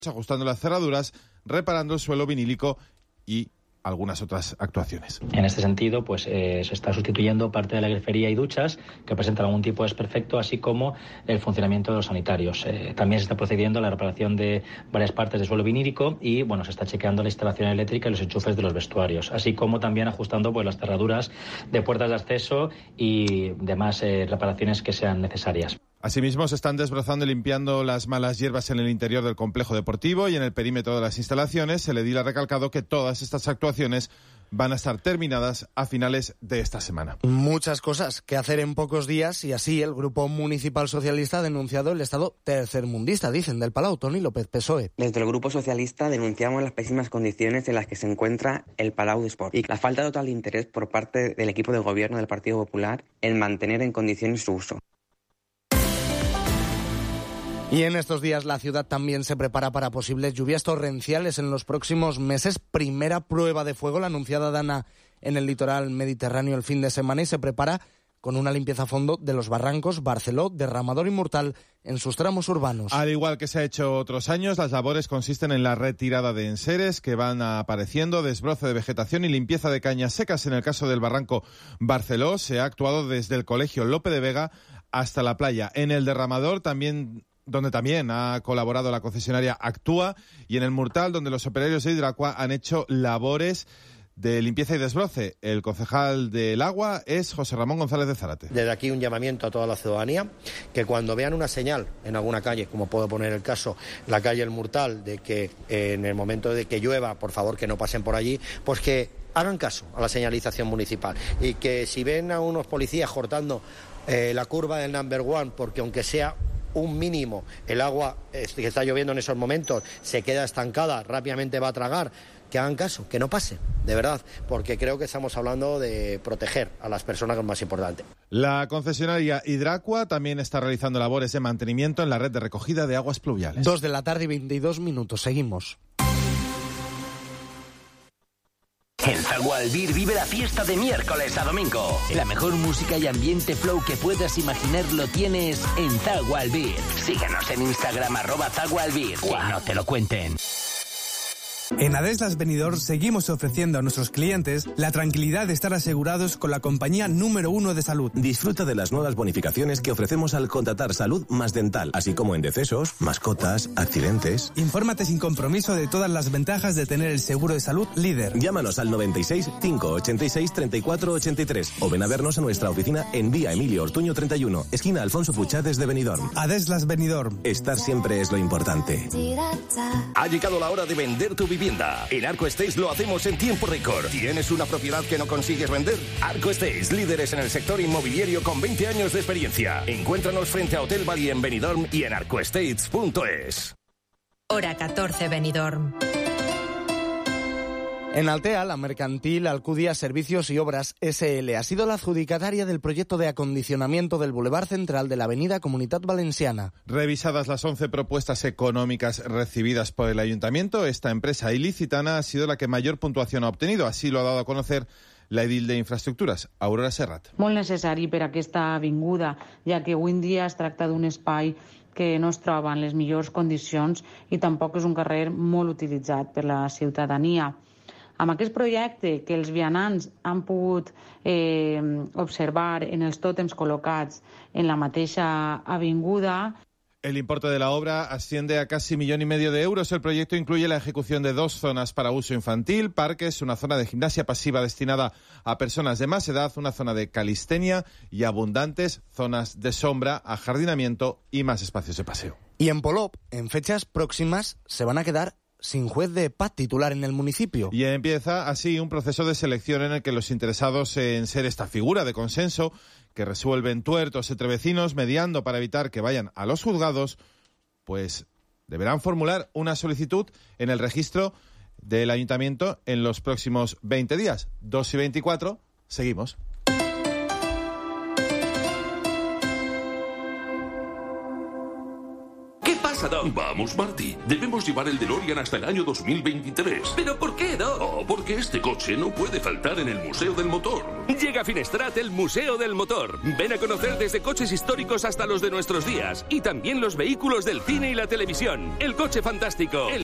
ajustando las cerraduras, reparando el suelo vinílico y algunas otras actuaciones. En este sentido, pues se está sustituyendo parte de la grifería y duchas que presentan algún tipo de desperfecto, así como el funcionamiento de los sanitarios. También se está procediendo a la reparación de varias partes del suelo vinílico y, se está chequeando la instalación eléctrica y los enchufes de los vestuarios, así como también ajustando las cerraduras de puertas de acceso y demás reparaciones que sean necesarias. Asimismo, se están desbrozando y limpiando las malas hierbas en el interior del complejo deportivo y en el perímetro de las instalaciones. El edil ha recalcado que todas estas actuaciones van a estar terminadas a finales de esta semana. Muchas cosas que hacer en pocos días y así el Grupo Municipal Socialista ha denunciado el estado tercermundista, dicen, del Palau. Toni López, PSOE. Desde el Grupo Socialista denunciamos las pésimas condiciones en las que se encuentra el Palau de Sport y la falta total de interés por parte del equipo de gobierno del Partido Popular en mantener en condiciones su uso. Y en estos días la ciudad también se prepara para posibles lluvias torrenciales en los próximos meses. Primera prueba de fuego, la anunciada Dana en el litoral mediterráneo el fin de semana, y se prepara con una limpieza a fondo de los barrancos Barceló, Derramador y Murtal en sus tramos urbanos. Al igual que se ha hecho otros años, las labores consisten en la retirada de enseres que van apareciendo, desbroce de vegetación y limpieza de cañas secas. En el caso del barranco Barceló se ha actuado desde el Colegio Lope de Vega hasta la playa. En el Derramador donde también ha colaborado la concesionaria Actúa, y en el Murtal, donde los operarios de Hidracua han hecho labores de limpieza y desbroce. El concejal del agua es José Ramón González de Zárate. Desde aquí un llamamiento a toda la ciudadanía, que cuando vean una señal en alguna calle, como puedo poner el caso, la calle El Murtal, de que en el momento de que llueva, por favor que no pasen por allí, pues que hagan caso a la señalización municipal, y que si ven a unos policías cortando la curva del number one, porque aunque sea un mínimo, el agua que está lloviendo en esos momentos se queda estancada, rápidamente va a tragar, que hagan caso, que no pase, de verdad, porque creo que estamos hablando de proteger a las personas, que es más importante. La concesionaria Hidracua también está realizando labores de mantenimiento en la red de recogida de aguas pluviales. 2:22 p.m, seguimos. En Zagual Albir vive la fiesta de miércoles a domingo. La mejor música y ambiente flow que puedas imaginar lo tienes en Zagual Albir. Síguenos en Instagram @Zagual Albir. Que no te lo cuenten. En Adeslas Benidorm seguimos ofreciendo a nuestros clientes la tranquilidad de estar asegurados con la compañía número 1 de salud. Disfruta de las nuevas bonificaciones que ofrecemos al contratar salud más dental, así como en decesos, mascotas, accidentes. Infórmate sin compromiso de todas las ventajas de tener el seguro de salud líder. Llámanos al 96 586 34 83 o ven a vernos a nuestra oficina en Vía Emilio Ortuño 31, esquina Alfonso Puchades de Benidorm. Adeslas Benidorm. Estar siempre es lo importante. Ha llegado la hora de vender tu vivienda. En Arco Estates lo hacemos en tiempo récord. ¿Tienes una propiedad que no consigues vender? Arco Estates, líderes en el sector inmobiliario con 20 años de experiencia. Encuéntranos frente a Hotel Bali en Benidorm y en arcoestates.es. Hora 14 Benidorm. En Altea, la mercantil Alcudia Servicios y Obras SL ha sido la adjudicataria del proyecto de acondicionamiento del Boulevard Central de la Avenida Comunitat Valenciana. Revisadas las 11 propuestas económicas recibidas por el Ayuntamiento, esta empresa ilicitana ha sido la que mayor puntuación ha obtenido. Así lo ha dado a conocer la edil de Infraestructures, Aurora Serrat. Molt necessari per aquesta avinguda, ja que avui en dia es tracta d'un espai que no es troba en les millors condicions i tampoc és un carrer molt utilitzat per la ciutadania. Amb aquest projecte que els vianants han pogut observar en els tòtems col·locats en la mateixa avinguda. El importe de la obra asciende a casi 1,5 millones de euros. El proyecto incluye la ejecución de 2 zonas para uso infantil, parques, una zona de gimnasia pasiva destinada a personas de más edad, una zona de calistenia y abundantes zonas de sombra, ajardinamiento y más espacios de paseo. Y en Polop, en fechas próximas, se van a quedar sin juez de paz titular en el municipio. Y empieza así un proceso de selección en el que los interesados en ser esta figura de consenso que resuelven tuertos entre vecinos, mediando para evitar que vayan a los juzgados, pues deberán formular una solicitud en el registro del Ayuntamiento en los próximos 20 días. 2:24, seguimos. Doc. Vamos, Marty. Debemos llevar el DeLorean hasta el año 2023. ¿Pero por qué, Doc? Oh, porque este coche no puede faltar en el Museo del Motor. Llega a Finestrat el Museo del Motor. Ven a conocer desde coches históricos hasta los de nuestros días. Y también los vehículos del cine y la televisión. El coche fantástico. El